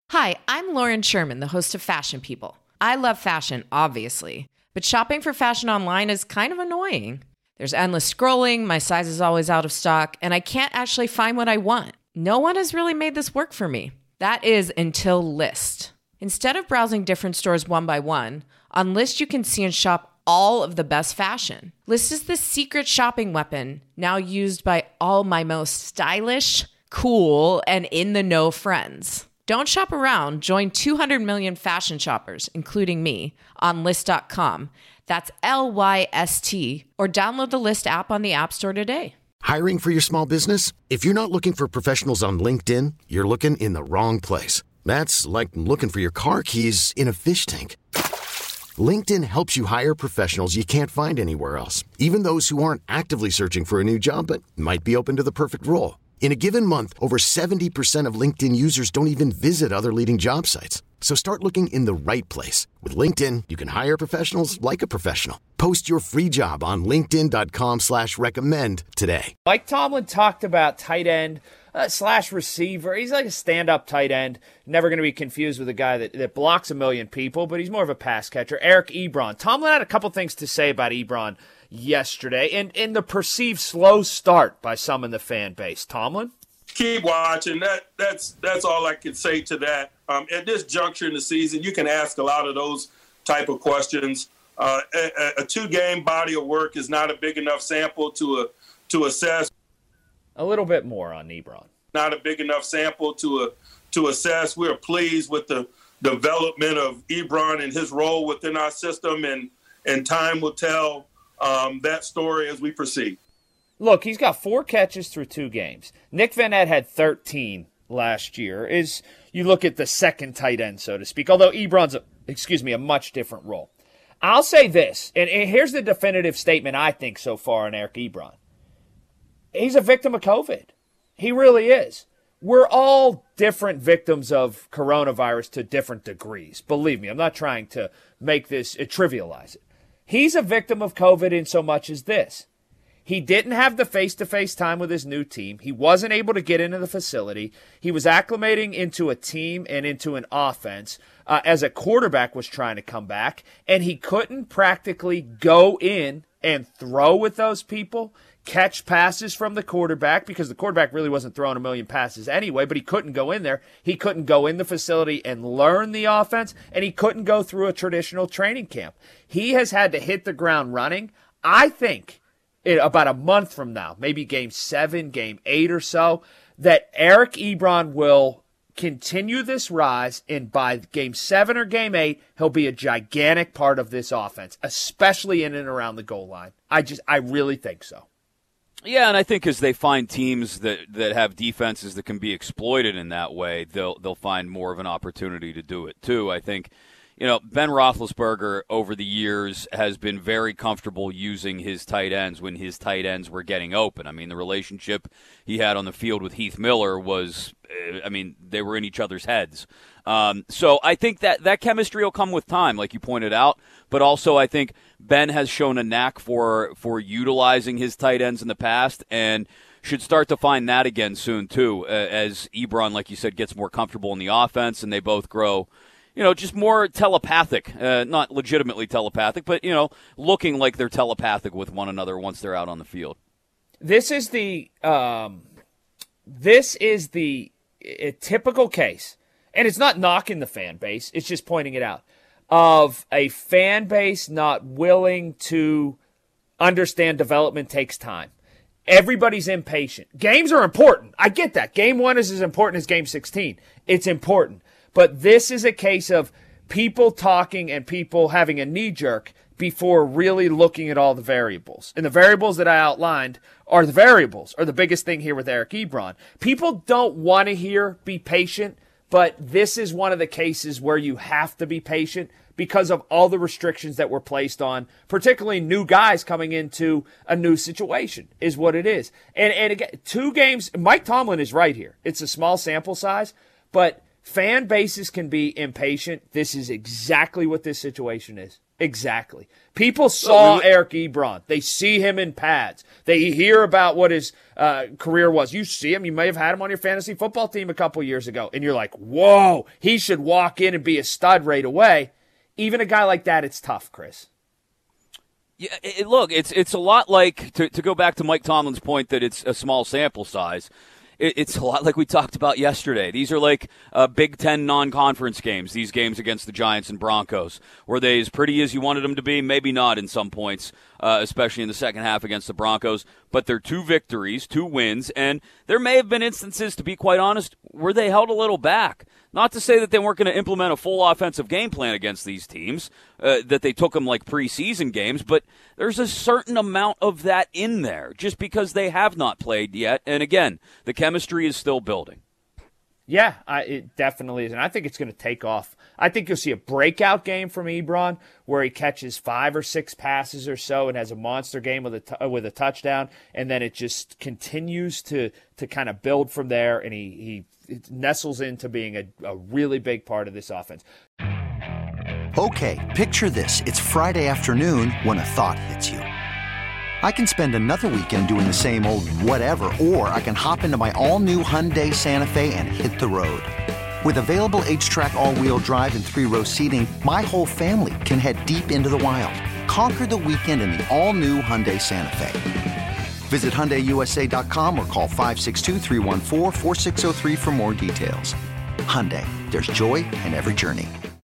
Hi, I'm Lauren Sherman, the host of Fashion People. I love fashion, obviously, but shopping for fashion online is kind of annoying. There's endless scrolling, my size is always out of stock, and I can't actually find what I want. No one has really made this work for me. That is until Lyst. Instead of browsing different stores one by one, on Lyst you can see and shop all of the best fashion. Lyst is the secret shopping weapon now used by all my most stylish, cool, and in-the-know friends. Don't shop around. Join 200 million fashion shoppers, including me, on Lyst.com. That's Lyst, or download the Lyst app on the App Store today. Hiring for your small business? If you're not looking for professionals on LinkedIn, you're looking in the wrong place. That's like looking for your car keys in a fish tank. LinkedIn helps you hire professionals you can't find anywhere else, even those who aren't actively searching for a new job but might be open to the perfect role. In a given month, over 70% of LinkedIn users don't even visit other leading job sites. So start looking in the right place. With LinkedIn, you can hire professionals like a professional. Post your free job on linkedin.com/recommend today. Mike Tomlin talked about tight end slash receiver. He's like a stand-up tight end. Never going to be confused with a guy that blocks a million people, but he's more of a pass catcher. Eric Ebron. Tomlin had a couple things to say about Ebron yesterday, and in the perceived slow start by some in the fan base. Tomlin? Keep watching. That's all I can say to that. At this juncture in the season, you can ask a lot of those type of questions. A two-game body of work is not a big enough sample to assess. A little bit more on Ebron. Not a big enough sample to assess. We're pleased with the development of Ebron and his role within our system, and time will tell that story as we proceed. Look, he's got 4 catches through 2 games. Nick Van Ed had 13 last year. You look at the second tight end, so to speak, although Ebron's a much different role. I'll say this, and here's the definitive statement I think so far on Eric Ebron. He's a victim of COVID. He really is. We're all different victims of coronavirus to different degrees. Believe me, I'm not trying to make this trivialize it. He's a victim of COVID in so much as this. He didn't have the face-to-face time with his new team. He wasn't able to get into the facility. He was acclimating into a team and into an offense as a quarterback was trying to come back, and he couldn't practically go in and throw with those people, catch passes from the quarterback, because the quarterback really wasn't throwing a million passes anyway, but he couldn't go in there. He couldn't go in the facility and learn the offense, and he couldn't go through a traditional training camp. He has had to hit the ground running. I think about a month from now, maybe game 7, game 8 or so, that Eric Ebron will continue this rise, and by game 7 or game 8, he'll be a gigantic part of this offense, especially in and around the goal line. I really think so. Yeah, and I think as they find teams that have defenses that can be exploited in that way, they'll find more of an opportunity to do it too. I think, Ben Roethlisberger over the years has been very comfortable using his tight ends when his tight ends were getting open. I mean, the relationship he had on the field with Heath Miller was, they were in each other's heads. So I think that chemistry will come with time, like you pointed out. But also I think Ben has shown a knack for utilizing his tight ends in the past and should start to find that again soon too, as Ebron, like you said, gets more comfortable in the offense and they both grow, just more telepathic, not legitimately telepathic, but, looking like they're telepathic with one another once they're out on the field. This is the typical case, and it's not knocking the fan base, it's just pointing it out, of a fan base not willing to understand development takes time. Everybody's impatient. Games are important. I get that. Game 1 is as important as Game 16. It's important. But this is a case of people talking and people having a knee-jerk before really looking at all the variables. And the variables that I outlined are the biggest thing here with Eric Ebron. People don't want to hear be patient, but this is one of the cases where you have to be patient because of all the restrictions that were placed on, particularly new guys coming into a new situation, is what it is. And again, 2 games, Mike Tomlin is right here. It's a small sample size, but fan bases can be impatient. This is exactly what this situation is. Exactly. People saw Eric Ebron. They see him in pads. They hear about what his career was. You see him. You may have had him on your fantasy football team a couple years ago, and you're like, whoa, he should walk in and be a stud right away. Even a guy like that, it's tough, Chris. Yeah, look, it's a lot like, to go back to Mike Tomlin's point that it's a small sample size, it's a lot like we talked about yesterday. These are like Big Ten non-conference games, these games against the Giants and Broncos. Were they as pretty as you wanted them to be? Maybe not in some points, especially in the second half against the Broncos. But they're 2 victories, 2 wins, and there may have been instances, to be quite honest, where they held a little back. Not to say that they weren't going to implement a full offensive game plan against these teams, that they took them like preseason games, but there's a certain amount of that in there just because they have not played yet. And again, the chemistry is still building. Yeah, it definitely is. And I think it's going to take off. I think you'll see a breakout game from Ebron where he catches 5 or 6 passes or so and has a monster game with a touchdown. And then it just continues to kind of build from there. And he nestles into being a really big part of this offense. Okay, picture this. It's Friday afternoon when a thought hits you. I can spend another weekend doing the same old whatever, or I can hop into my all-new Hyundai Santa Fe and hit the road. With available H-Track all-wheel drive and 3-row seating, my whole family can head deep into the wild. Conquer the weekend in the all-new Hyundai Santa Fe. Visit HyundaiUSA.com or call 562-314-4603 for more details. Hyundai, there's joy in every journey.